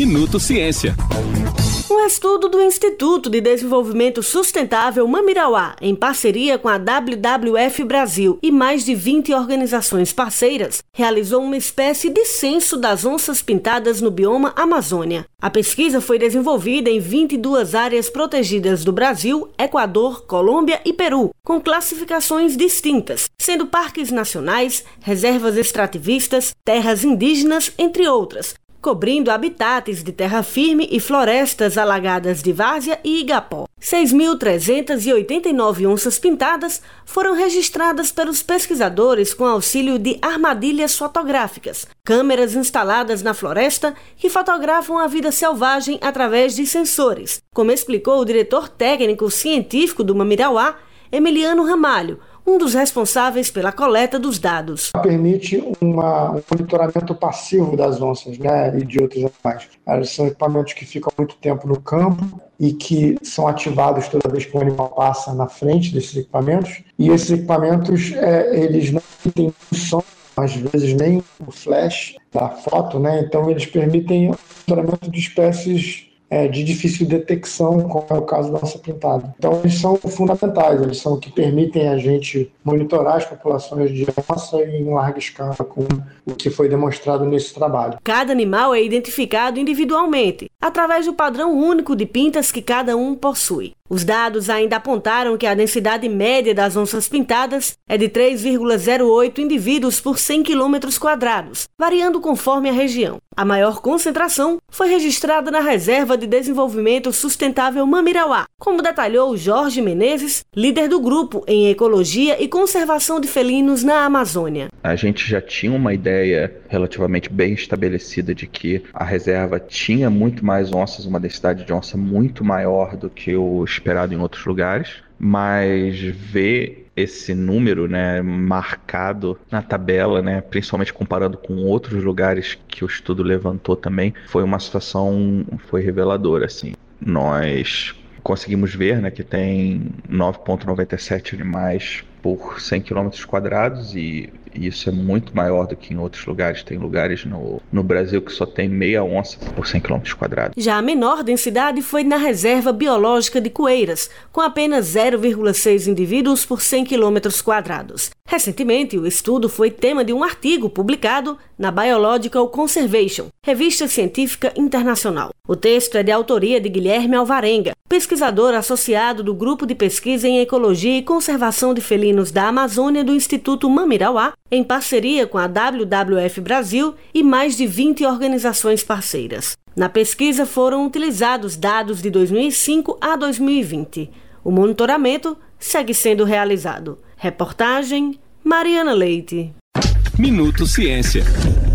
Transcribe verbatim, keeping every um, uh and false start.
Minuto Ciência. Um estudo do Instituto de Desenvolvimento Sustentável Mamirauá, em parceria com a W W F Brasil e mais de vinte organizações parceiras, realizou uma espécie de censo das onças pintadas no bioma Amazônia. A pesquisa foi desenvolvida em vinte e duas áreas protegidas do Brasil, Equador, Colômbia e Peru, com classificações distintas, sendo parques nacionais, reservas extrativistas, terras indígenas, entre outras, cobrindo habitats de terra firme e florestas alagadas de várzea e igapó. seis mil trezentas e oitenta e nove onças pintadas foram registradas pelos pesquisadores com auxílio de armadilhas fotográficas, câmeras instaladas na floresta que fotografam a vida selvagem através de sensores, como explicou o diretor técnico científico do Mamirauá, Emiliano Ramalho, um dos responsáveis pela coleta dos dados. Permite uma, um monitoramento passivo das onças, né, e de outros animais. Eles são equipamentos que ficam muito tempo no campo e que são ativados toda vez que o animal passa na frente desses equipamentos. E esses equipamentos, é, eles não têm som, às vezes nem o flash da foto, né? Então eles permitem o monitoramento de espécies É, de difícil detecção, como é o caso da onça pintada. Então, eles são fundamentais, eles são o que permitem a gente monitorar as populações de onça em larga escala, com o que foi demonstrado nesse trabalho. Cada animal é identificado individualmente, através do padrão único de pintas que cada um possui. Os dados ainda apontaram que a densidade média das onças pintadas é de três vírgula zero oito indivíduos por cem quilômetros quadrados, variando conforme a região. A maior concentração foi registrada na Reserva de Desenvolvimento Sustentável Mamirauá, como detalhou Jorge Menezes, líder do grupo em Ecologia e Conservação de Felinos na Amazônia. A gente já tinha uma ideia relativamente bem estabelecida de que a reserva tinha muito mais onças, uma densidade de onça muito maior do que o esperado em outros lugares, mas ver esse número, né, marcado na tabela, né, principalmente comparando com outros lugares que o estudo levantou também, foi uma situação, foi reveladora, assim. Nós conseguimos ver, né, que tem nove vírgula noventa e sete animais por cem quilômetros quadrados e isso é muito maior do que em outros lugares. Tem lugares no, no Brasil que só tem meia onça por cem quilômetros quadrados. Já a menor densidade foi na Reserva Biológica de Coeiras, com apenas zero vírgula seis indivíduos por cem quilômetros quadrados. Recentemente, o estudo foi tema de um artigo publicado na Biological Conservation, revista científica internacional. O texto é de autoria de Guilherme Alvarenga, pesquisador associado do Grupo de Pesquisa em Ecologia e Conservação de Felinos da Amazônia do Instituto Mamirauá, em parceria com a W W F Brasil e mais de vinte organizações parceiras. Na pesquisa foram utilizados dados de dois mil e cinco a dois mil e vinte. O monitoramento segue sendo realizado. Reportagem Mariana Leite. Minuto Ciência.